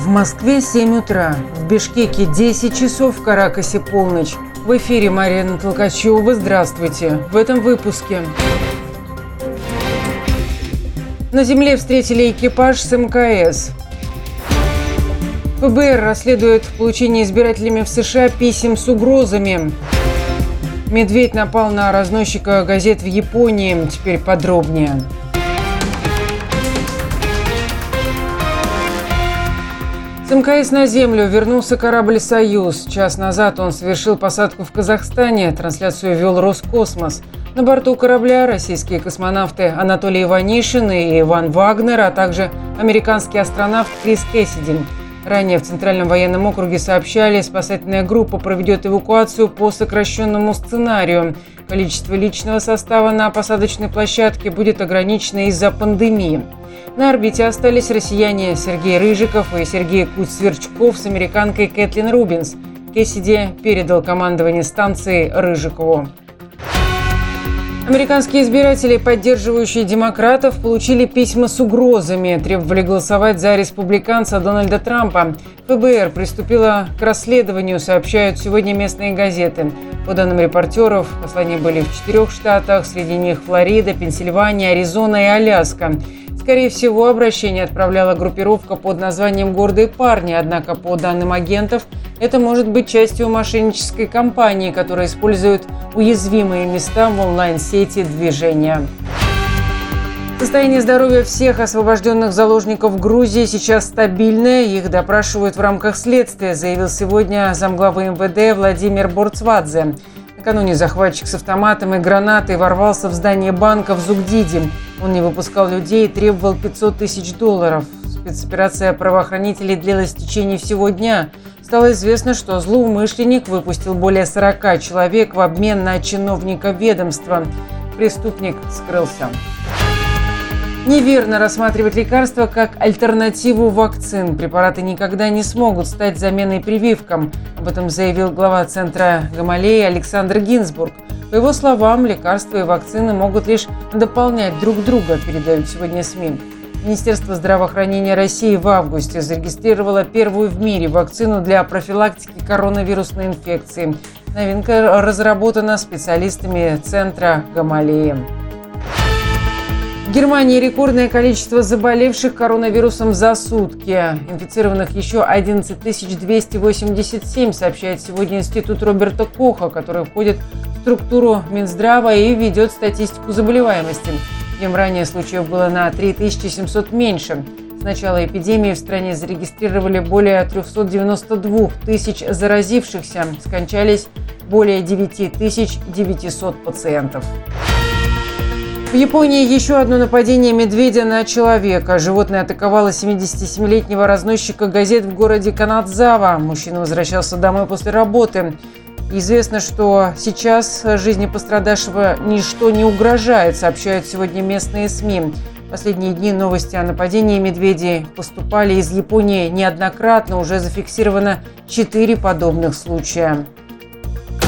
Москве 7 утра, в Бишкеке 10 часов, в Каракасе полночь. В эфире Марина Толкачева. Здравствуйте. В этом выпуске. На земле встретили экипаж с МКС. ФБР расследует получение избирателями в США писем с угрозами. Медведь напал на разносчика газет в Японии. Теперь подробнее. С МКС на землю вернулся корабль «Союз». Час назад он совершил посадку в Казахстане. Трансляцию вел Роскосмос. На борту корабля российские космонавты Анатолий Иванишин и Иван Вагнер, а также американский астронавт Крис Кэссиди. Ранее в Центральном военном округе сообщали, спасательная группа проведет эвакуацию по сокращенному сценарию. Количество личного состава на посадочной площадке будет ограничено из-за пандемии. На орбите остались россияне Сергей Рыжиков и Сергей Куц-Сверчков с американкой Кэтлин Рубинс. Кэссиди передал командование станции Рыжикову. Американские избиратели, поддерживающие демократов, получили письма с угрозами, требовали голосовать за республиканца Дональда Трампа. ФБР приступила к расследованию, сообщают сегодня местные газеты. По данным репортеров, послания были в 4 штатах, среди них Флорида, Пенсильвания, Аризона и Аляска. Скорее всего, обращение отправляла группировка под названием «Гордые парни», однако, по данным агентов, это может быть частью мошеннической кампании, которая использует уязвимые места в онлайн-сети движения. Состояние здоровья всех освобожденных заложников Грузии сейчас стабильное. Их допрашивают в рамках следствия, заявил сегодня замглавы МВД Владимир Борцвадзе. Накануне захватчик с автоматом и гранатой ворвался в здание банка в Зугдиде. Он не выпускал людей и требовал $500 тысяч. Спецоперация правоохранителей длилась в течение всего дня. Стало известно, что злоумышленник выпустил более 40 человек в обмен на чиновника ведомства. Преступник скрылся. Неверно рассматривать лекарства как альтернативу вакцин. Препараты никогда не смогут стать заменой прививкам. Об этом заявил глава Центра Гамалеи Александр Гинзбург. По его словам, лекарства и вакцины могут лишь дополнять друг друга, передают сегодня СМИ. Министерство здравоохранения России в августе зарегистрировало первую в мире вакцину для профилактики коронавирусной инфекции. Новинка разработана специалистами Центра Гамалеи. В Германии рекордное количество заболевших коронавирусом за сутки. Инфицированных еще 11 287, сообщает сегодня Институт Роберта Коха, который входит в структуру Минздрава и ведет статистику заболеваемости. Днем ранее случаев было на 3700 меньше. С начала эпидемии в стране зарегистрировали более 392 тысяч заразившихся. Скончались более 9900 пациентов. В Японии еще одно нападение медведя на человека. Животное атаковало 77-летнего разносчика газет в городе Канадзава. Мужчина возвращался домой после работы. Известно, что сейчас жизни пострадавшего ничто не угрожает, сообщают сегодня местные СМИ. В последние дни новости о нападении медведей поступали из Японии неоднократно. Уже зафиксировано 4 подобных случая.